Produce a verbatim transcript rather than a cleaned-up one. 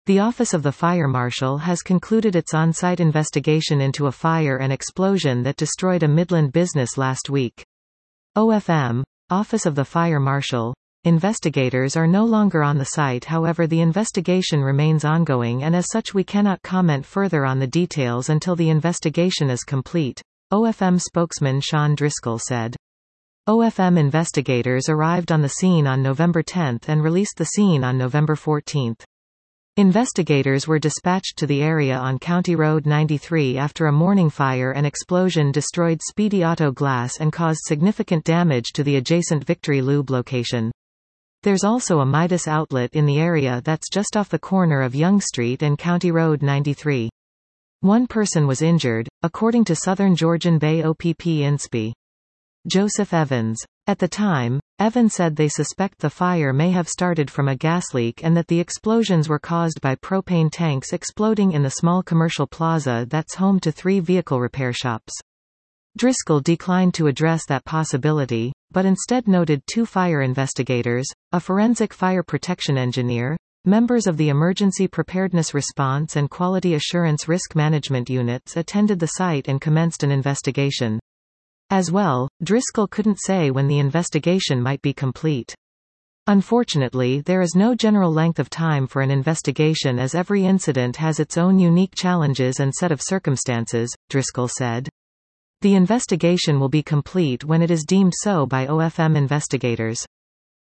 The Office of the Fire Marshal has concluded its on-site investigation into a fire and explosion that destroyed a Midland business last week. O F M, Office of the Fire Marshal. Investigators are no longer on the site, however the investigation remains ongoing and as such we cannot comment further on the details until the investigation is complete, O F M spokesman Sean Driscoll said. O F M investigators arrived on the scene on November tenth and released the scene on November fourteenth. Investigators were dispatched to the area on County Road ninety-three after a morning fire and explosion destroyed Speedy Auto Glass and caused significant damage to the adjacent Victory Lube location. There's also a Midas outlet in the area that's just off the corner of Young Street and County Road ninety-three. One person was injured, according to Southern Georgian Bay O P P I N S P. Joseph Evans. At the time, Evans said they suspect the fire may have started from a gas leak and that the explosions were caused by propane tanks exploding in the small commercial plaza that's home to three vehicle repair shops. Driscoll declined to address that possibility, but instead noted two fire investigators, a forensic fire protection engineer, members of the Emergency Preparedness Response and Quality Assurance Risk Management units attended the site and commenced an investigation. As well, Driscoll couldn't say when the investigation might be complete. Unfortunately, there is no general length of time for an investigation as every incident has its own unique challenges and set of circumstances, Driscoll said. The investigation will be complete when it is deemed so by O F M investigators.